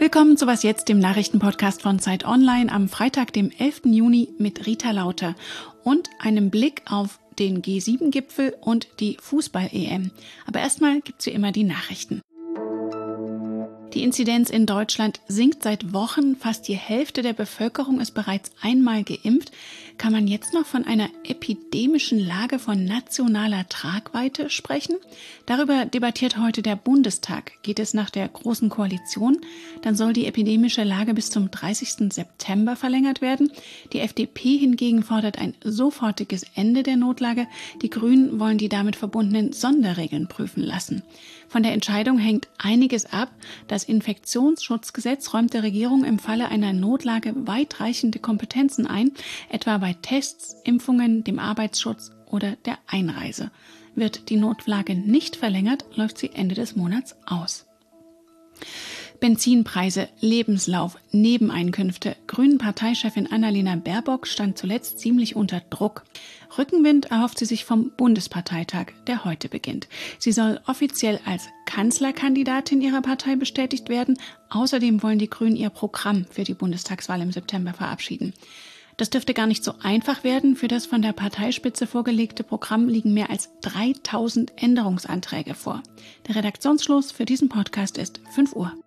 Willkommen zu Was jetzt, dem Nachrichtenpodcast von Zeit Online am Freitag, dem 11. Juni mit Rita Lauter und einem Blick auf den G7-Gipfel und die Fußball-EM. Aber erstmal gibt's wie immer die Nachrichten. Die Inzidenz in Deutschland sinkt seit Wochen. Fast die Hälfte der Bevölkerung ist bereits einmal geimpft. Kann man jetzt noch von einer epidemischen Lage von nationaler Tragweite sprechen? Darüber debattiert heute der Bundestag. Geht es nach der Großen Koalition? Dann soll die epidemische Lage bis zum 30. September verlängert werden. Die FDP hingegen fordert ein sofortiges Ende der Notlage. Die Grünen wollen die damit verbundenen Sonderregeln prüfen lassen. Von der Entscheidung hängt einiges ab. Das Infektionsschutzgesetz räumt der Regierung im Falle einer Notlage weitreichende Kompetenzen ein, etwa bei Tests, Impfungen, dem Arbeitsschutz oder der Einreise. Wird die Notlage nicht verlängert, läuft sie Ende des Monats aus. Benzinpreise, Lebenslauf, Nebeneinkünfte. Grünen-Parteichefin Annalena Baerbock stand zuletzt ziemlich unter Druck. Rückenwind erhofft sie sich vom Bundesparteitag, der heute beginnt. Sie soll offiziell als Kanzlerkandidatin ihrer Partei bestätigt werden. Außerdem wollen die Grünen ihr Programm für die Bundestagswahl im September verabschieden. Das dürfte gar nicht so einfach werden. Für das von der Parteispitze vorgelegte Programm liegen mehr als 3000 Änderungsanträge vor. Der Redaktionsschluss für diesen Podcast ist 5 Uhr.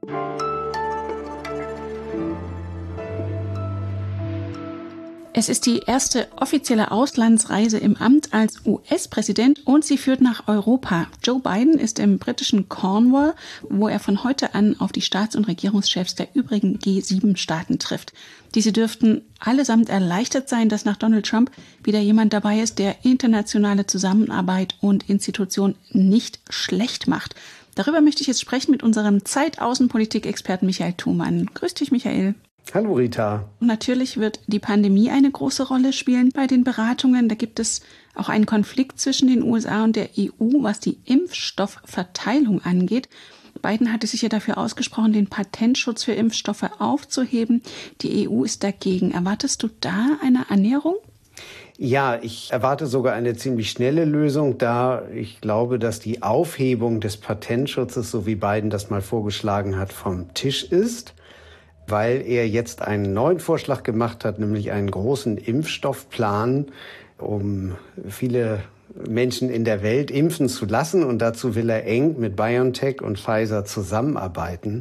Es ist die erste offizielle Auslandsreise im Amt als US-Präsident und sie führt nach Europa. Joe Biden ist im britischen Cornwall, wo er von heute an auf die Staats- und Regierungschefs der übrigen G7-Staaten trifft. Diese dürften allesamt erleichtert sein, dass nach Donald Trump wieder jemand dabei ist, der internationale Zusammenarbeit und Institutionen nicht schlecht macht. Darüber möchte ich jetzt sprechen mit unserem Zeit-Außenpolitik-Experten Michael Thumann. Grüß dich, Michael. Hallo Rita. Natürlich wird die Pandemie eine große Rolle spielen bei den Beratungen. Da gibt es auch einen Konflikt zwischen den USA und der EU, was die Impfstoffverteilung angeht. Biden hatte sich ja dafür ausgesprochen, den Patentschutz für Impfstoffe aufzuheben. Die EU ist dagegen. Erwartest du da eine Annäherung? Ja, ich erwarte sogar eine ziemlich schnelle Lösung, da ich glaube, dass die Aufhebung des Patentschutzes, so wie Biden das mal vorgeschlagen hat, vom Tisch ist, weil er jetzt einen neuen Vorschlag gemacht hat, nämlich einen großen Impfstoffplan, um viele Menschen in der Welt impfen zu lassen. Und dazu will er eng mit BioNTech und Pfizer zusammenarbeiten.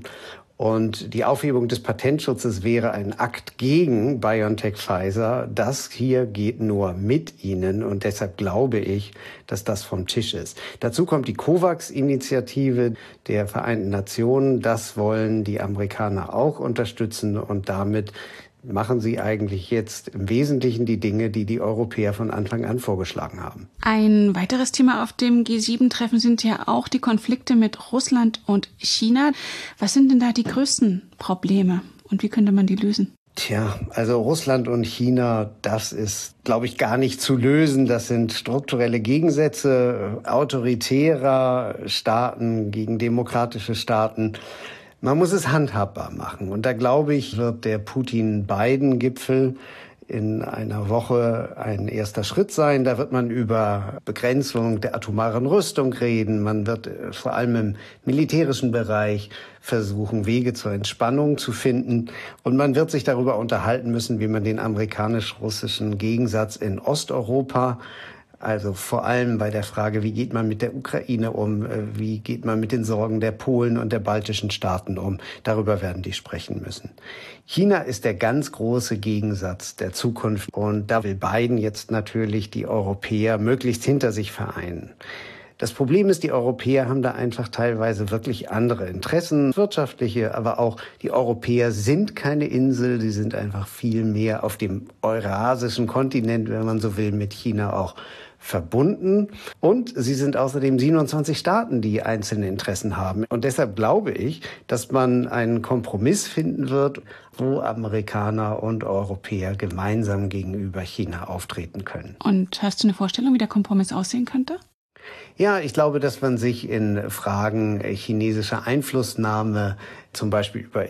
Und die Aufhebung des Patentschutzes wäre ein Akt gegen BioNTech-Pfizer. Das hier geht nur mit ihnen und deshalb glaube ich, dass das vom Tisch ist. Dazu kommt die COVAX-Initiative der Vereinten Nationen. Das wollen die Amerikaner auch unterstützen und damit machen sie eigentlich jetzt im Wesentlichen die Dinge, die die Europäer von Anfang an vorgeschlagen haben. Ein weiteres Thema auf dem G7-Treffen sind ja auch die Konflikte mit Russland und China. Was sind denn da die größten Probleme und wie könnte man die lösen? Tja, also Russland und China, das ist, glaube ich, gar nicht zu lösen. Das sind strukturelle Gegensätze autoritärer Staaten gegen demokratische Staaten. Man muss es handhabbar machen. Und da, glaube ich, wird der Putin-Biden-Gipfel in einer Woche ein erster Schritt sein. Da wird man über Begrenzung der atomaren Rüstung reden. Man wird vor allem im militärischen Bereich versuchen, Wege zur Entspannung zu finden. Und man wird sich darüber unterhalten müssen, wie man den amerikanisch-russischen Gegensatz in Osteuropa, also vor allem bei der Frage, wie geht man mit der Ukraine um, wie geht man mit den Sorgen der Polen und der baltischen Staaten um, darüber werden die sprechen müssen. China ist der ganz große Gegensatz der Zukunft und da will Biden jetzt natürlich die Europäer möglichst hinter sich vereinen. Das Problem ist, die Europäer haben da einfach teilweise wirklich andere Interessen, wirtschaftliche, aber auch die Europäer sind keine Insel, sie sind einfach viel mehr auf dem eurasischen Kontinent, wenn man so will, mit China auch verbunden. Und sie sind außerdem 27 Staaten, die einzelne Interessen haben. Und deshalb glaube ich, dass man einen Kompromiss finden wird, wo Amerikaner und Europäer gemeinsam gegenüber China auftreten können. Und hast du eine Vorstellung, wie der Kompromiss aussehen könnte? Ja, ich glaube, dass man sich in Fragen chinesischer Einflussnahme, zum Beispiel über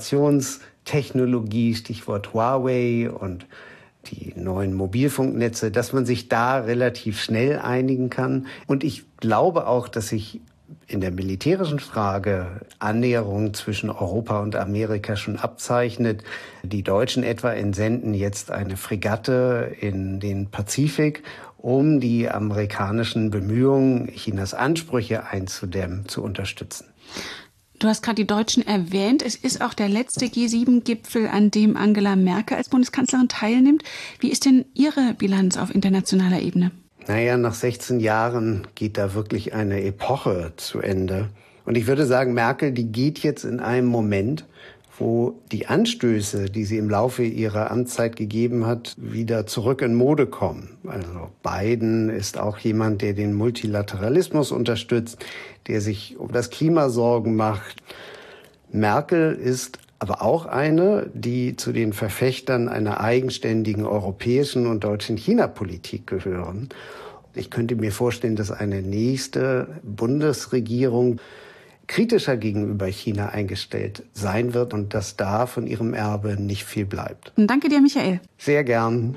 Informationstechnologie, Stichwort Huawei und die neuen Mobilfunknetze, dass man sich da relativ schnell einigen kann. Und ich glaube auch, dass sich in der militärischen Frage Annäherung zwischen Europa und Amerika schon abzeichnet. Die Deutschen etwa entsenden jetzt eine Fregatte in den Pazifik, um die amerikanischen Bemühungen, Chinas Ansprüche einzudämmen, zu unterstützen. Du hast gerade die Deutschen erwähnt. Es ist auch der letzte G7-Gipfel, an dem Angela Merkel als Bundeskanzlerin teilnimmt. Wie ist denn Ihre Bilanz auf internationaler Ebene? Naja, nach 16 Jahren geht da wirklich eine Epoche zu Ende. Und ich würde sagen, Merkel, die geht jetzt in einem Moment, wo die Anstöße, die sie im Laufe ihrer Amtszeit gegeben hat, wieder zurück in Mode kommen. Also Biden ist auch jemand, der den Multilateralismus unterstützt, der sich um das Klima Sorgen macht. Merkel ist aber auch eine, die zu den Verfechtern einer eigenständigen europäischen und deutschen China-Politik gehören. Ich könnte mir vorstellen, dass eine nächste Bundesregierung kritischer gegenüber China eingestellt sein wird und dass da von ihrem Erbe nicht viel bleibt. Danke dir, Michael. Sehr gern.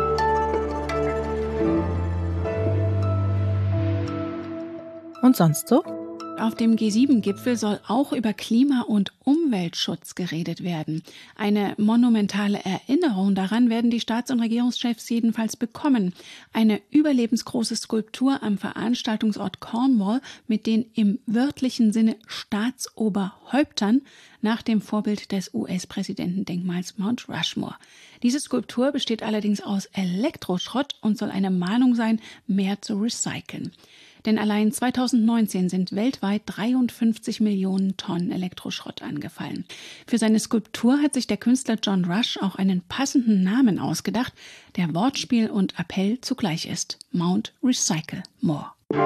Und sonst so? Auf dem G7-Gipfel soll auch über Klima- und Umweltschutz geredet werden. Eine monumentale Erinnerung daran werden die Staats- und Regierungschefs jedenfalls bekommen. Eine überlebensgroße Skulptur am Veranstaltungsort Cornwall mit den im wörtlichen Sinne Staatsoberhäuptern nach dem Vorbild des US-Präsidentendenkmals Mount Rushmore. Diese Skulptur besteht allerdings aus Elektroschrott und soll eine Mahnung sein, mehr zu recyceln. Denn allein 2019 sind weltweit 53 Millionen Tonnen Elektroschrott angefallen. Für seine Skulptur hat sich der Künstler John Rush auch einen passenden Namen ausgedacht, der Wortspiel und Appell zugleich ist: Mount Recycle More.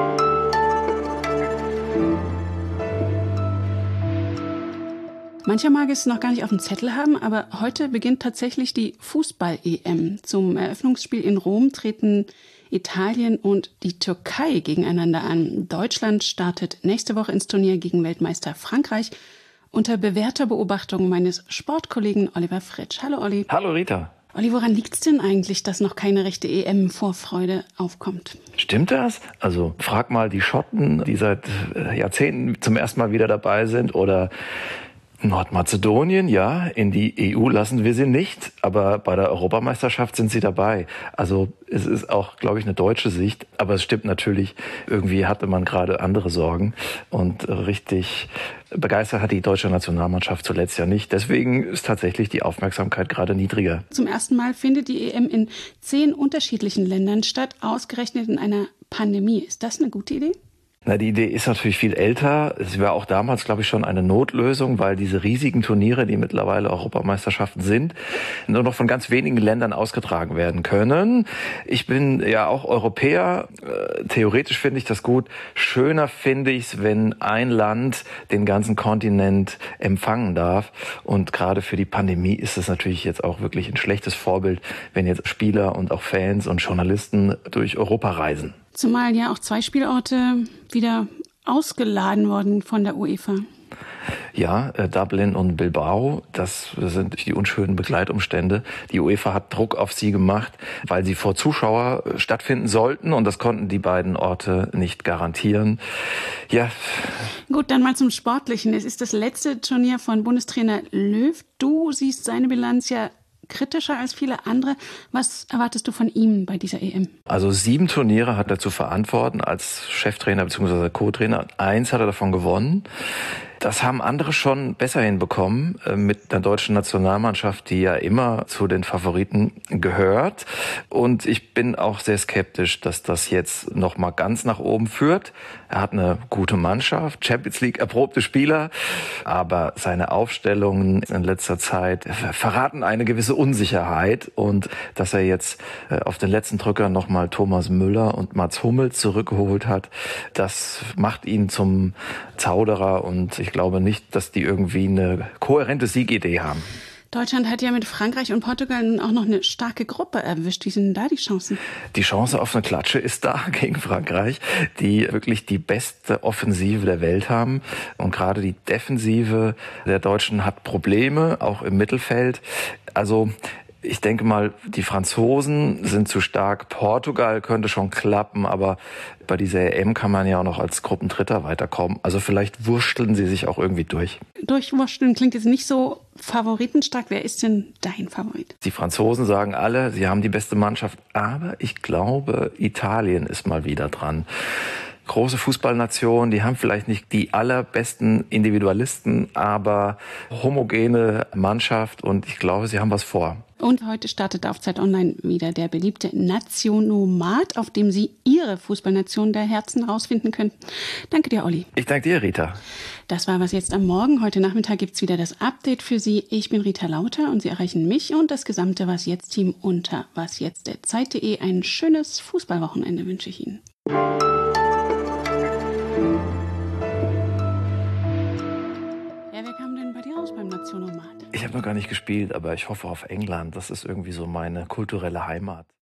Mancher mag es noch gar nicht auf dem Zettel haben, aber heute beginnt tatsächlich die Fußball-EM. Zum Eröffnungsspiel in Rom treten Italien und die Türkei gegeneinander an. Deutschland startet nächste Woche ins Turnier gegen Weltmeister Frankreich unter bewährter Beobachtung meines Sportkollegen Oliver Fritsch. Hallo Olli. Hallo Rita. Olli, woran liegt es denn eigentlich, dass noch keine rechte EM-Vorfreude aufkommt? Stimmt das? Also frag mal die Schotten, die seit Jahrzehnten zum ersten Mal wieder dabei sind, oder Nordmazedonien, ja, in die EU lassen wir sie nicht, aber bei der Europameisterschaft sind sie dabei. Also es ist auch, glaube ich, eine deutsche Sicht, aber es stimmt natürlich, irgendwie hatte man gerade andere Sorgen und richtig begeistert hat die deutsche Nationalmannschaft zuletzt ja nicht. Deswegen ist tatsächlich die Aufmerksamkeit gerade niedriger. Zum ersten Mal findet die EM in 10 unterschiedlichen Ländern statt, ausgerechnet in einer Pandemie. Ist das eine gute Idee? Na, die Idee ist natürlich viel älter. Es war auch damals, glaube ich, schon eine Notlösung, weil diese riesigen Turniere, die mittlerweile Europameisterschaften sind, nur noch von ganz wenigen Ländern ausgetragen werden können. Ich bin ja auch Europäer. Theoretisch finde ich das gut. Schöner finde ich es, wenn ein Land den ganzen Kontinent empfangen darf. Und gerade für die Pandemie ist es natürlich jetzt auch wirklich ein schlechtes Vorbild, wenn jetzt Spieler und auch Fans und Journalisten durch Europa reisen. Zumal ja auch 2 Spielorte wieder ausgeladen wurden von der UEFA. Ja, Dublin und Bilbao, das sind die unschönen Begleitumstände. Die UEFA hat Druck auf sie gemacht, weil sie vor Zuschauer stattfinden sollten, und das konnten die beiden Orte nicht garantieren. Ja. Gut, dann mal zum Sportlichen. Es ist das letzte Turnier von Bundestrainer Löw. Du siehst seine Bilanz ja kritischer als viele andere. Was erwartest du von ihm bei dieser EM? Also 7 Turniere hat er zu verantworten als Cheftrainer bzw. Co-Trainer. 1 hat er davon gewonnen. Das haben andere schon besser hinbekommen mit der deutschen Nationalmannschaft, die ja immer zu den Favoriten gehört. Und ich bin auch sehr skeptisch, dass das jetzt noch mal ganz nach oben führt. Er hat eine gute Mannschaft, Champions League erprobte Spieler, aber seine Aufstellungen in letzter Zeit verraten eine gewisse Unsicherheit. Und dass er jetzt auf den letzten Drücker noch mal Thomas Müller und Mats Hummels zurückgeholt hat, das macht ihn zum Zauderer, und ich glaube nicht, dass die irgendwie eine kohärente Siegidee haben. Deutschland hat ja mit Frankreich und Portugal auch noch eine starke Gruppe erwischt. Wie sind denn da die Chancen? Die Chance auf eine Klatsche ist da gegen Frankreich, die wirklich die beste Offensive der Welt haben. Und gerade die Defensive der Deutschen hat Probleme, auch im Mittelfeld. Also Ich denke mal, die Franzosen sind zu stark. Portugal könnte schon klappen, aber bei dieser EM kann man ja auch noch als Gruppendritter weiterkommen. Also vielleicht wursteln sie sich auch irgendwie durch. Durchwursteln klingt jetzt nicht so favoritenstark. Wer ist denn dein Favorit? Die Franzosen sagen alle, sie haben die beste Mannschaft, aber ich glaube, Italien ist mal wieder dran. Große Fußballnation, die haben vielleicht nicht die allerbesten Individualisten, aber homogene Mannschaft und ich glaube, sie haben was vor. Und heute startet auf Zeit Online wieder der beliebte Nationomat, auf dem Sie Ihre Fußballnation der Herzen rausfinden können. Danke dir, Olli. Ich danke dir, Rita. Das war Was jetzt am Morgen. Heute Nachmittag gibt's wieder das Update für Sie. Ich bin Rita Lauter und Sie erreichen mich und das gesamte Was jetzt Team unter wasjetzt.zeit.de. Ein schönes Fußballwochenende wünsche ich Ihnen. Ja, wer kam denn bei dir raus beim Nationomat? Ich habe noch gar nicht gespielt, aber ich hoffe auf England. Das ist irgendwie so meine kulturelle Heimat.